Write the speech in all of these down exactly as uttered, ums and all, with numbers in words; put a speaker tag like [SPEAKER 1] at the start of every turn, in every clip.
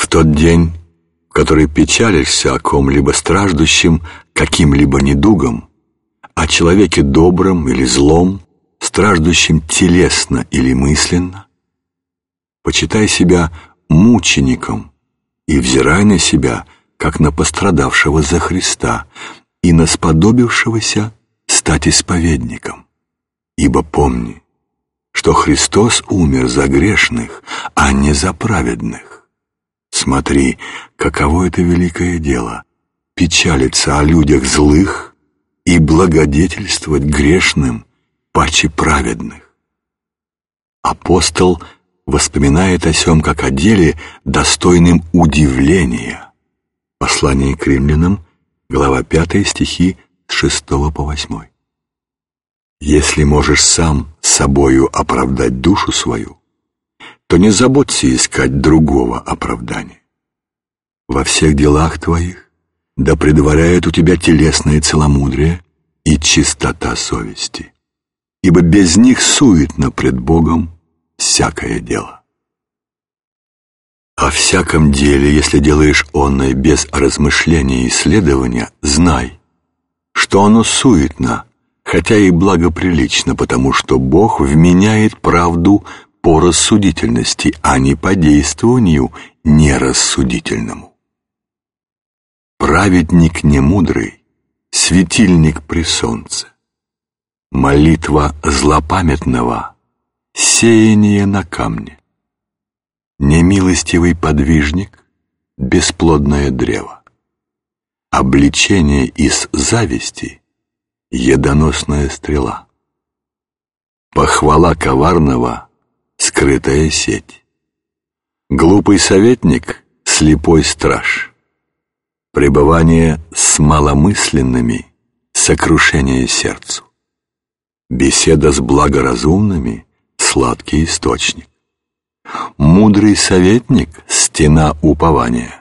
[SPEAKER 1] тот день, в который печалишься о ком-либо страждущем каким-либо недугом, о человеке добром или злом, страждущем телесно или мысленно, почитай себя мучеником и взирай на себя, как на пострадавшего за Христа и на сподобившегося стать исповедником. Ибо помни, что Христос умер за грешных, а не за праведных. Смотри, каково это великое дело — печалиться о людях злых и благодетельствовать грешным паче праведных. Апостол воспоминает о сем как о деле, достойным удивления. Послание к римлянам, глава пятая, стихи с шестого по восьмой. Если можешь сам собою оправдать душу свою, то не заботься искать другого оправдания. Во всех делах твоих да предваряет у тебя телесное целомудрие и чистота совести, ибо без них суетно пред Богом всякое дело. О всяком деле, если делаешь оное без размышления и исследования, знай, что оно суетно, хотя и благоприлично, потому что Бог вменяет правду по рассудительности, а не по действованию нерассудительному. Праведник немудрый, светильник при солнце, молитва злопамятного, сеяние на камне, немилостивый подвижник, бесплодное древо, обличение из зависти, ядоносная стрела, похвала коварного, скрытая сеть, глупый советник, слепой страж, пребывание с маломысленными, сокрушение сердцу, беседа с благоразумными, сладкий источник, мудрый советник, стена упования,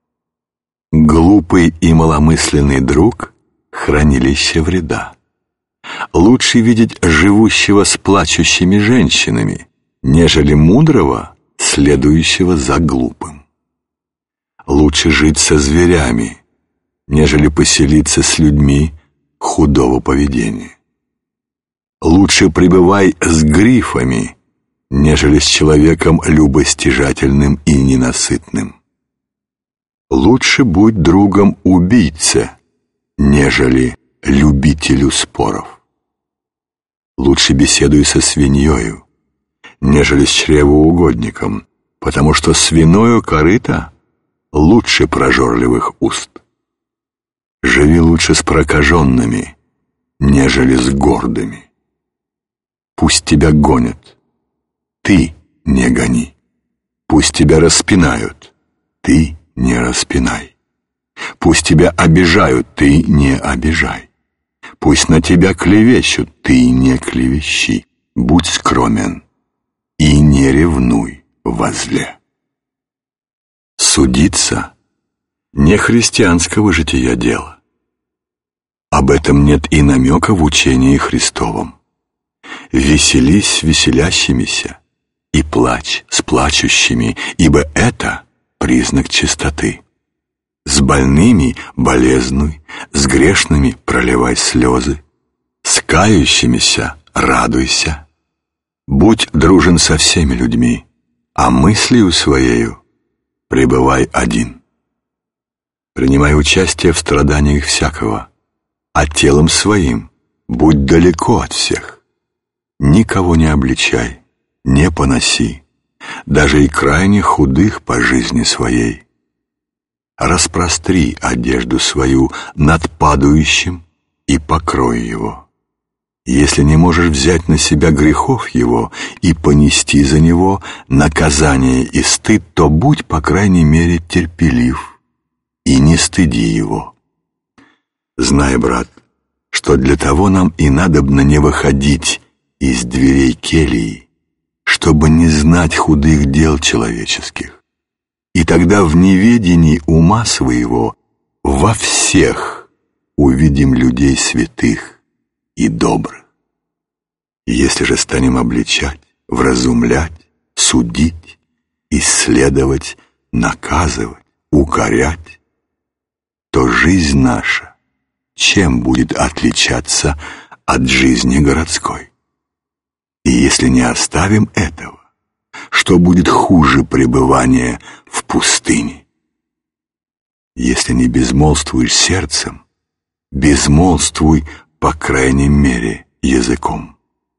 [SPEAKER 1] глупый и маломысленный друг, хранилище вреда. Лучше видеть живущего с плачущими женщинами, нежели мудрого, следующего за глупым. Лучше жить со зверями, нежели поселиться с людьми худого поведения. Лучше пребывай с грифами, нежели с человеком любостяжательным и ненасытным. Лучше будь другом убийце, нежели любителю споров. Лучше беседуй со свиньёю, нежели с чревоугодником, потому что свиное корыто лучше прожорливых уст. Живи лучше с прокаженными, нежели с гордыми. Пусть тебя гонят, ты не гони. Пусть тебя распинают, ты не распинай. Пусть тебя обижают, ты не обижай. Пусть на тебя клевещут, ты не клевещи. Будь скромен и не ревнуй во зле. Судиться не христианского жития дело. Об этом нет и намека в учении Христовом. Веселись веселящимися и плачь с плачущими, ибо это признак чистоты. С больными болезнуй, с грешными проливай слезы, с кающимися радуйся. Будь дружен со всеми людьми, а мыслью своею пребывай один. Принимай участие в страданиях всякого, а телом своим будь далеко от всех. Никого не обличай, не поноси, даже и крайне худых по жизни своей. Распростри одежду свою над падающим и покрой его. Если не можешь взять на себя грехов его и понести за него наказание и стыд, то будь, по крайней мере, терпелив и не стыди его. Знай, брат, что для того нам и надобно не выходить из дверей келии, чтобы не знать худых дел человеческих. И тогда в неведении ума своего во всех увидим людей святых и добрых. Если же станем обличать, вразумлять, судить, исследовать, наказывать, укорять, то жизнь наша чем будет отличаться от жизни городской? И если не оставим этого, что будет хуже пребывания в пустыне? Если не безмолвствуешь сердцем, безмолвствуй, по крайней мере, языком.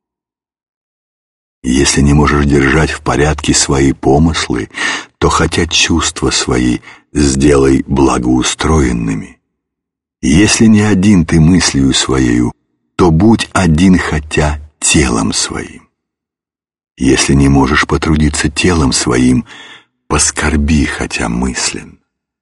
[SPEAKER 1] Если не можешь держать в порядке свои помыслы, то хотя чувства свои сделай благоустроенными. Если не один ты мыслью своею, то будь один хотя телом своим. Если не можешь потрудиться телом своим, поскорби хотя мысленно.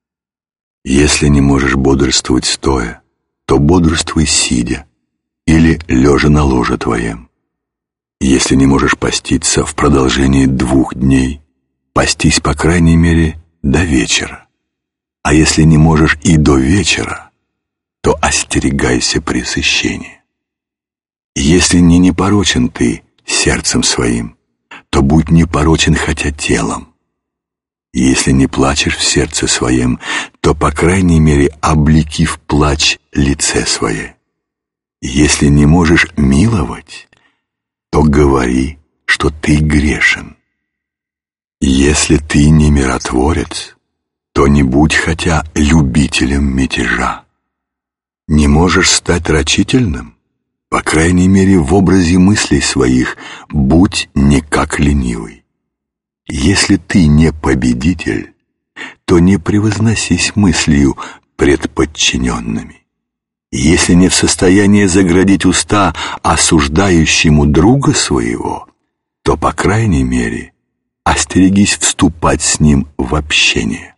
[SPEAKER 1] Если не можешь бодрствовать стоя, то бодрствуй сидя или лежа на ложе твоем. Если не можешь поститься в продолжении двух дней, постись, по крайней мере, до вечера. А если не можешь и до вечера, то остерегайся пресыщения. Если не непорочен ты сердцем своим, то будь непорочен хотя телом. Если не плачешь в сердце своем, то, по крайней мере, облеки в плач лице свое. Если не можешь миловать, то говори, что ты грешен. Если ты не миротворец, то не будь хотя любителем мятежа. Не можешь стать рачительным? По крайней мере, в образе мыслей своих будь не как ленивый. Если ты не победитель, то не превозносись мыслью пред подчиненными. Если не в состоянии заградить уста осуждающему друга своего, то, по крайней мере, остерегись вступать с ним в общение.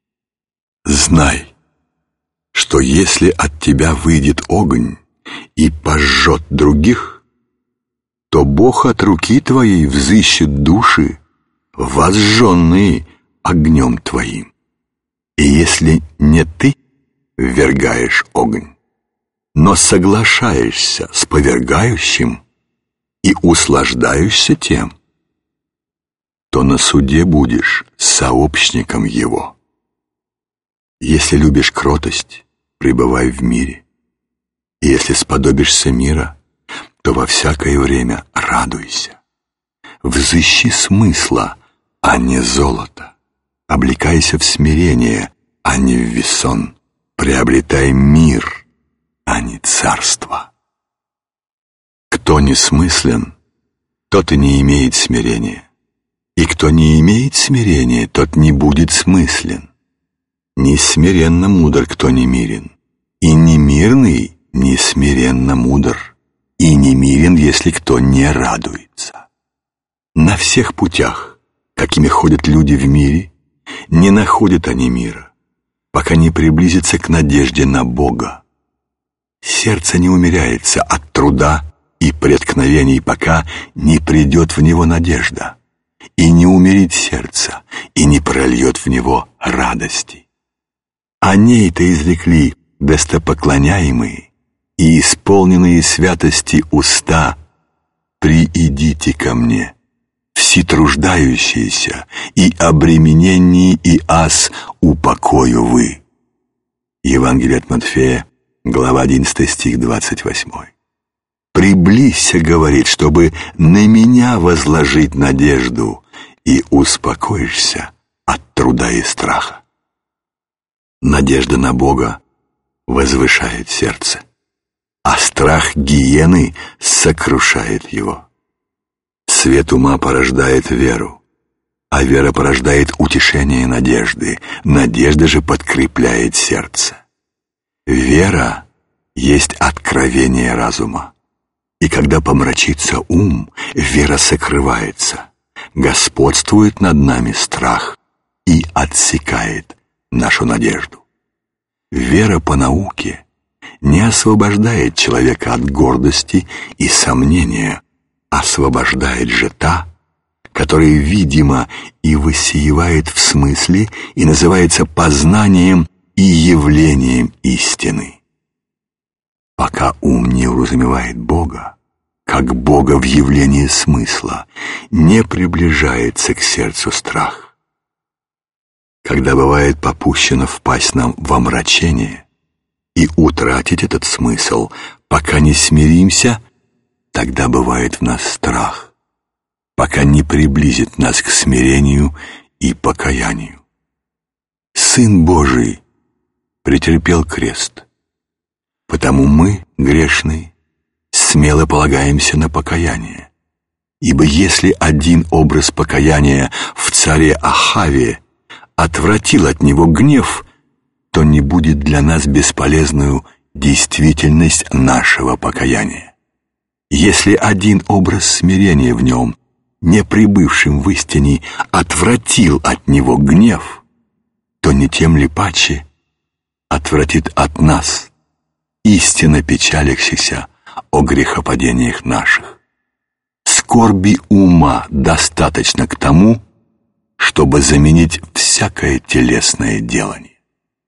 [SPEAKER 1] Знай, что если от тебя выйдет огонь и пожжет других, то Бог от руки твоей взыщет души, возжженные огнем твоим. И если не ты ввергаешь огонь, но соглашаешься с повергающим и услаждаешься тем, то на суде будешь сообщником его. Если любишь кротость, пребывай в мире. И если сподобишься мира, то во всякое время радуйся. Взыщи смысла, а не золота. Облекайся в смирение, а не в весон. Приобретай мир, а не царство. Кто не смыслен, тот и не имеет смирения. И кто не имеет смирения, тот не будет смыслен. Не смиренно мудр, кто не мирен, и не мирный не смиренно мудр, и не мирен, если кто не радуется. На всех путях, какими ходят люди в мире, не находят они мира, пока не приблизятся к надежде на Бога. Сердце не умеряется от труда и преткновений, пока не придет в него надежда, и не умерит сердце, и не прольет в него радости. О ней-то изрекли достопоклоняемые и исполненные святости уста: «Приидите ко мне, все труждающиеся, и обремененные, и аз упокою вы». Евангелие от Матфея, глава одиннадцатая, стих двадцать восьмой. «Приблизься, — говорит, — чтобы на меня возложить надежду, и успокоишься от труда и страха». Надежда на Бога возвышает сердце, а страх гиены сокрушает его. Свет ума порождает веру, а вера порождает утешение надежды, надежда же подкрепляет сердце. Вера есть откровение разума, и когда помрачится ум, вера сокрывается, господствует над нами страх и отсекает нашу надежду. Вера по науке не освобождает человека от гордости и сомнения, освобождает же та, которая видимо и высеивает в смысле и называется познанием и явлением истины. Пока ум не уразумевает Бога, как Бога в явлении смысла, не приближается к сердцу страх. когда бывает попущено впасть нам в омрачение и утратить этот смысл, пока не смиримся, тогда бывает в нас страх, пока не приблизит нас к смирению и покаянию. Сын Божий претерпел крест, потому мы, грешные, смело полагаемся на покаяние. Ибо если один образ покаяния в царе Ахаве отвратил от него гнев, то не будет для нас бесполезную действительность нашего покаяния. Если один образ смирения в нем, не пребывшим в истине, отвратил от него гнев, то не тем ли паче отвратит от нас, истинно печалящихся о грехопадениях наших. Скорби ума достаточно к тому, чтобы заменить всякое телесное делание.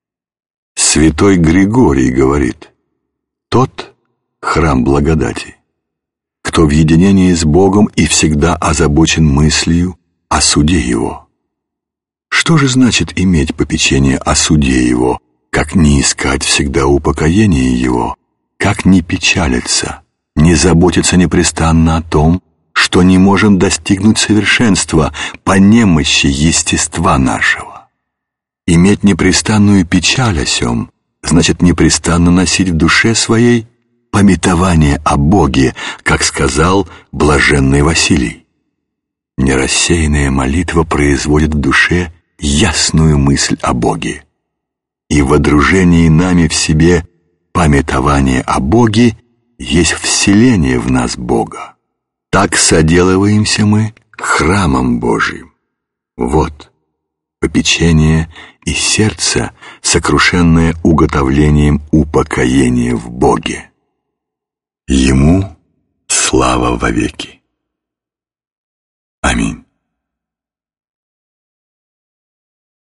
[SPEAKER 1] Святой Григорий говорит: «Тот храм благодати, кто в единении с Богом и всегда озабочен мыслью о суде Его». Что же значит иметь попечение о суде Его, как не искать всегда упокоения Его, как не печалиться, не заботиться непрестанно о том, что не можем достигнуть совершенства по немощи естества нашего? Иметь непрестанную печаль о сем значит непрестанно носить в душе своей памятование о Боге, как сказал блаженный Василий. Нерассеянная молитва производит в душе ясную мысль о Боге, и в водружении нами в себе памятование о Боге есть вселение в нас Бога. Так соделываемся мы храмом Божиим. Вот попечение и сердце, сокрушенное уготовлением упокоения в Боге. Ему слава вовеки.